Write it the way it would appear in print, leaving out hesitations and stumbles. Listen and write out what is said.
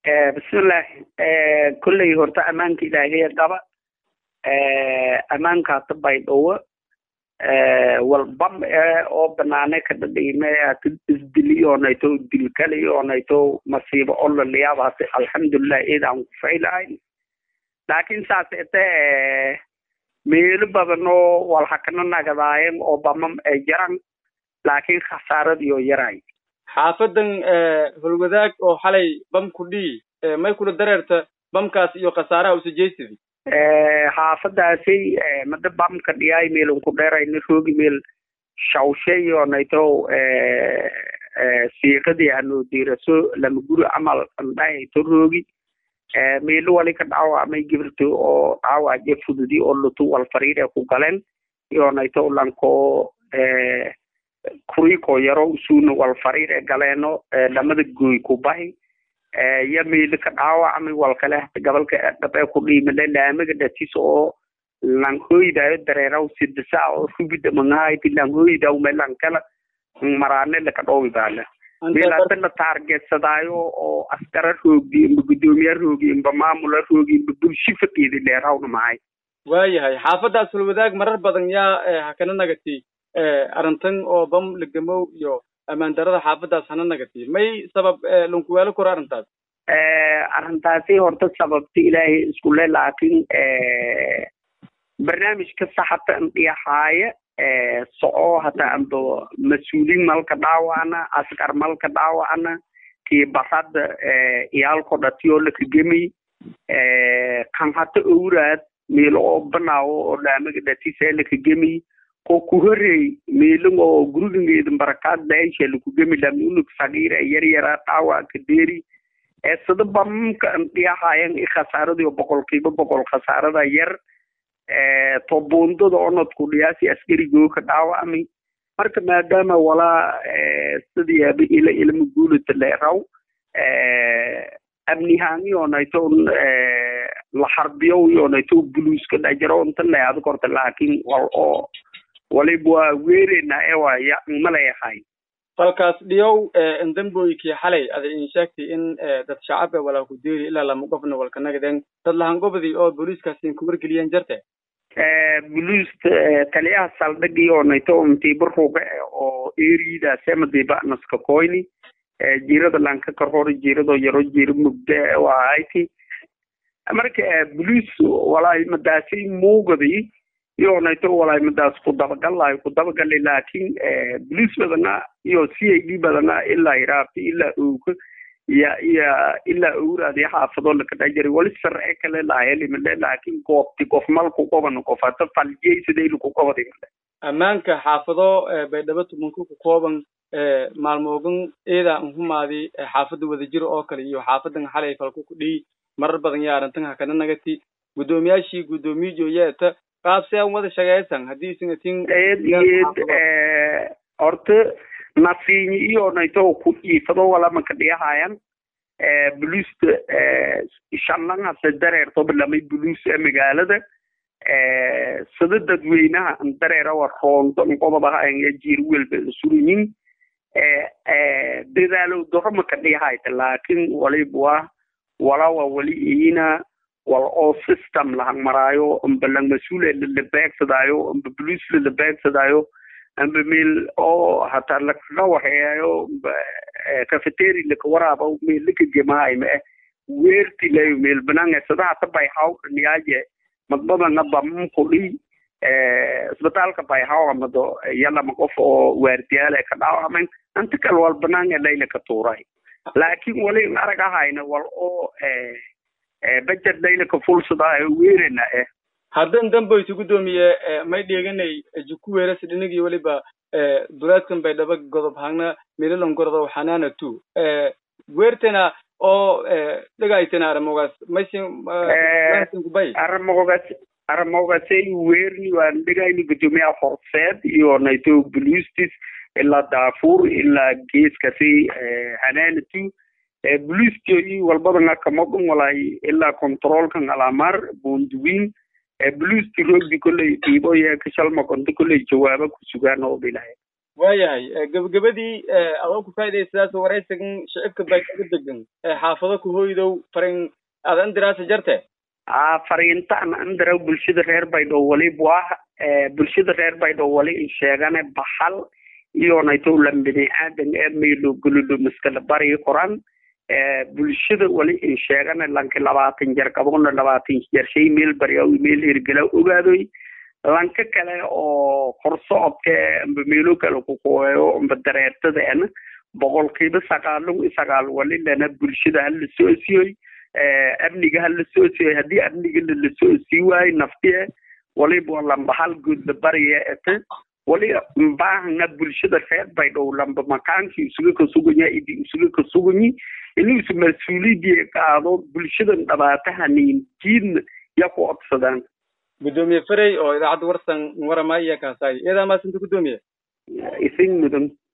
بسم الله كل هرت أمانك إلهية قبا أمانك طبعي دوا والبم أو بنانة كده ديما تدلي ونيتو دلكلي ونيتو مصيبة الله اللي يابس الحمد لله إذا عم فعل لكن ساعات ميل بدنو والحكنا نجدايم أو بمم جران لكن خسارة ديو يراي حافظن هالوذاك أو حلي بم كلي ما يكون دررت بم كاس يو خسارة أو سجيستي حافظ هسي مد بم كدياي ميل وكدير إن شوقي ميل شوشي ونيتو سيقدي أنو ديرسو لما يقول عمل عندي تروقي ميل ولي كدعوة ما يجبرتو أو دعوة جفود دي أولو تو والفريق كوكالن يونيتو لانكو كوريكو يرو سون والفريق galeno lamada gooy ku bahay yamil ka dhaawacmay walkale gobolka dhabay ku dhiimay laamiga dhatiso lan hooyda dareeraw sidisa oo subida mangaay tilan hooyda oo meelan kala marane la ka dhoobi baala meelatan la target sadaayo oo askar roogi gudoomiye roogi maamul roogi bulshifaqeedi leeraw maay waayahay xaafadaas wadaag marar badan yaa hakana nagati arintan oo bam lagamo iyo amaan darada xaafadaas hana nagati may sabab lunku wala ku arintaas arintaasi horta sababti ilaahay isku laakiin barnaamijka saxata intiyaxaaya soo hata ando mas'uulin malka dhaawacna askar malka dhaawacna ki basad iyalko dhatiyo la kigami kan hata awraad meelo banaawo oo laamiga dhatiisa la kigami ku horey meelin oo gurigeeda barakaad daayshel ku gami lamunuk sagiira yar taawa kadeeri sida bamka dhiyahaayeen khasaaradii boqol khasaarada yar to boondada onod ku dhiyaasi askarigo ka dhaawamay marka maadaama wala sidii abi ila muguulada leeraw amnihaani oo nayto la harbiyo oo nayto buluuska dhajaro inta la yaad korta laakiin oo waliba weerina eewaya malayahay falkaas dhiyow indamboyki xalay aday in sheegtay in dad shacab wala ku deeri ila lama qofna walka nagdeen dad lahan gobadii oo booliiskaas in ku wargeliyeen jirtay booliis taliyaha saldhigi oo nayto intii burruga oo eerida samadiba naska koyni jiirada lanka korhor jiirado yaro jiir mugda waa ayti marka booliis walaay madaasi muugadi يونيتو ولا مداس قدام قال لكن بوليس بدنا يو CID بدنا إلا إيرابي إلا أوك يا إلا أورا دي حافظوا لك تجري ولسر أكل لا يلي من لكن كوف مال كوكوبا كوفات فالجيش ده كوكوبا دي أمانك حافظوا بدبت منكو كوكوبا مالموجن إذا هم هذه حافظوا وذجروا أكل يو حافظن حالي فالكوك دي مرة بدن يارنتها كنا نجتي قدومياشي قدومي جويات qaabse wada shaqaysan hadii sinatin orta nasiini iyo nayto ku ifado wala ma ka dhiyahayaan buluus shallan hada dareerto bilamay buluus magaalada sida dadweynaha dareera waa roonto qodobaha ay jiir welba suruyin dadaalo doorma ka dhiyahayta laakiin wala waliina والأو سيستم لهن مرايو بلن مسؤول للباك سدايو ببلوس للباك سدايو بميل أو حتى لك روح يايو كافيتيري لك ورابو ميل لك الجماعي ما ويرتي لي ميل بنان سدا تباي هاو نياجي مضبوطا نبام كلي سبتال كباي هاو مدو يلا مقف ويرتيالي كداو من أنت كالوال بنان ليلة كتوراي لكن ولي نرجع هاينا والأو بجد ليلك فرصة ويرنا هذا دمبو يسقطومي ما يديعني جكويرة سدنيجي ولا با دراسكم بيدبك قضب هنا ميلون قرضة وحنانة تو ويرتنا أو لقيتنا رموغاس ماشين رموغاس ويرني وعندقيني بجميع فرصات يونيتو بلوستيس إلا دافور إلا جيس كسي حنانة تو بوليس كي والبدن كمقم ولا إلا كنترول كان على مر بوندوين بوليس كي روج كل يبغى يكشل ما كنت كل جوابه كسجان أو بلاي waayahay gabagabadii adoo ku faa'iidaysaas waraysigan shicibka bay ugu degan xaafado ku hooydow farin adan diraasa jarte fariintaan andaraw bulshada reer baydhabo waliba bulshada reer baydhabo wali in sheegane baxal iyo naytowlan bini aadan ee meelo gululo maskala bari qoran bulshada wali in sheegane lanka 20 jeer qabona 20 jeer shay meel bari oo meel hirgala ogaadoy lanka kale oo qorsocodka amba meelo kale ku qooyo amba dareertadana boqolkiiba 9 wali lana bulshada hal soo siiyay amniga hal soo siiyay hadii amniga la soo siiyay naftiye wali bolan bahal guud bariye ee wali baahna bulshada reer baydhabo lamba makaanki isugu ka suganya idii isugu ka sugani inuu mas'uuliyadii qaado bulshada dhabaatahanin jiin ya ku odsadaan gudoomiye faray oo idaacad warsan waramaya ka saay iyada ma sinta gudoomiye isin mudan